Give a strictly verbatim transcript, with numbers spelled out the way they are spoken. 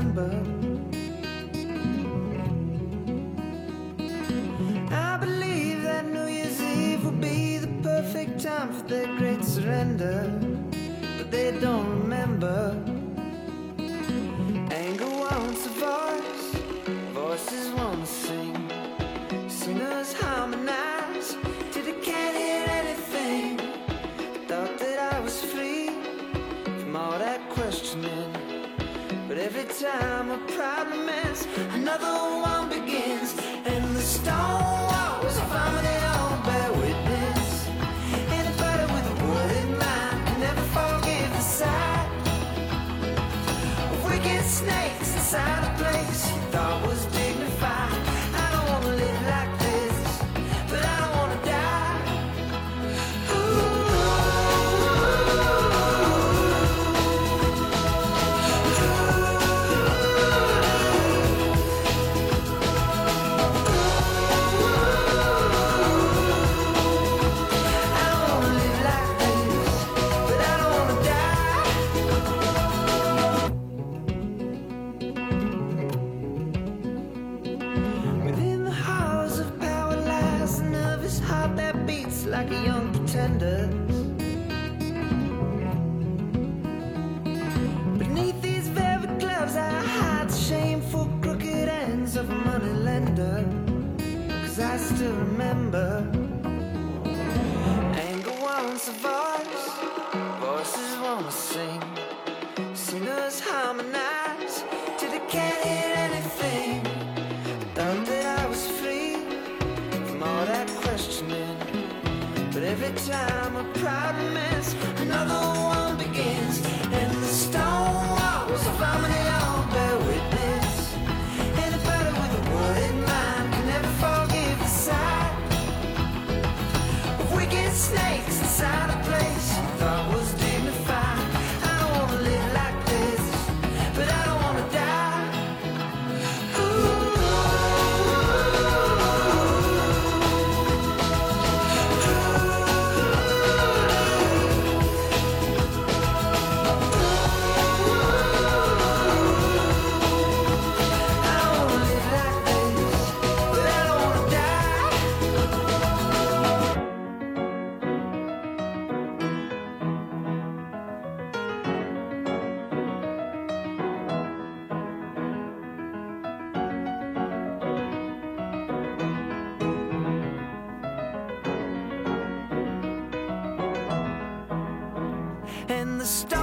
remember. I believe that New Year's Eve will be the perfect time for their great surrender, but they don't remember. Anger wants a voice, voices want to sing, singers harmonize till they can't hear anything. Thought that I was free from all that questioning, but every time a problem ends, another one begins, and the stone walls of harmony all bear witness. Anybody with a wooden mind can never forgive the sight of wicked snakes inside a place you thought was dignified. I don't wanna live like this, but I don't wanna die. Like a young pretender. Beneath these velvet gloves I hide the shameful crooked ends of a money lender. Cause I still remember. Anger wants a voice, voices wanna sing, singers harmonize till they can't hear anything. Thought that I was free from all that questioning, but every time a problem ends, another one begins, and the stone walls of harmony all bear witness. Anybody with a wooden mind can never forgive the sight of wicked snakes inside a place you thought was dignified. I don't wanna live like this, but I don't wanna die. Ooh. And the stars